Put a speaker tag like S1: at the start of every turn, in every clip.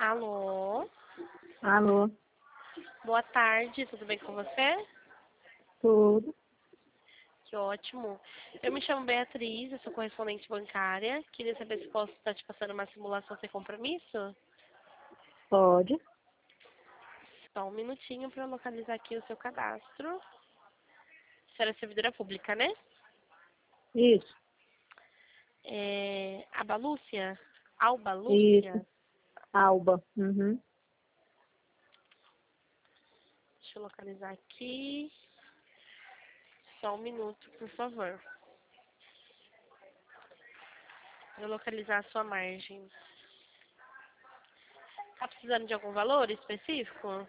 S1: Alô?
S2: Alô,
S1: Boa tarde, tudo bem com você?
S2: tudo?
S1: Que ótimo. Eu me chamo Beatriz, eu sou correspondente bancária. Queria saber se posso estar te passando uma simulação sem compromisso?
S2: Pode?
S1: Só um minutinho para localizar aqui o seu cadastro. Você era servidora pública, né?
S2: Isso,
S1: Aba Lúcia? Alba
S2: isso.
S1: Lúcia?
S2: Alba. Uhum.
S1: Deixa eu localizar aqui. Só um minuto, por favor. Para localizar a sua margem. Tá precisando de algum valor específico?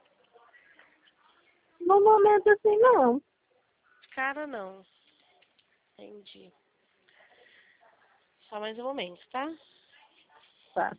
S2: No momento assim, não.
S1: Cara, não. Entendi. Só mais um momento, tá?
S2: Tá.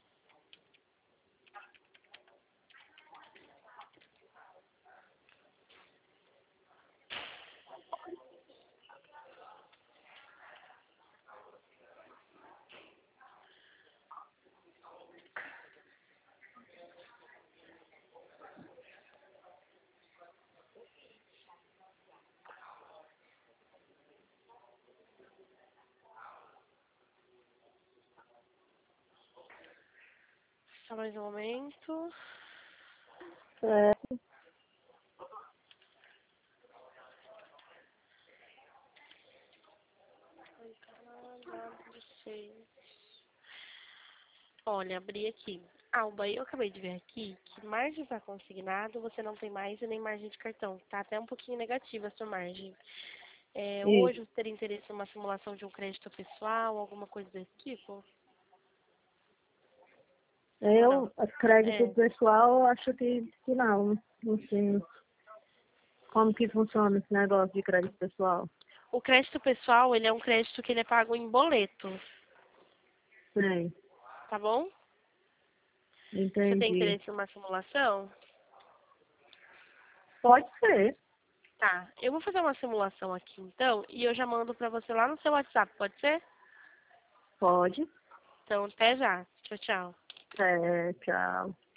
S1: Só mais um momento.
S2: Certo.
S1: Olha, abri aqui. Alba, eu acabei de ver aqui que margem para consignado você não tem mais e nem margem de cartão. Tá até um pouquinho negativa a sua margem.
S2: Isso.
S1: Hoje você teria interesse em uma simulação de um crédito pessoal, alguma coisa desse tipo? Ou não?
S2: Eu, a crédito
S1: É.
S2: pessoal, acho que não. Não sei como que funciona esse negócio de crédito pessoal.
S1: O crédito pessoal, ele é um crédito que ele é pago em boleto,
S2: Sim,
S1: tá bom? Você tem
S2: entendi.
S1: interesse em uma simulação?
S2: Pode ser.
S1: Tá, eu vou fazer uma simulação aqui então e eu já mando pra você lá no seu WhatsApp, pode ser?
S2: Pode.
S1: Então, até já. Tchau, tchau.
S2: Tchau.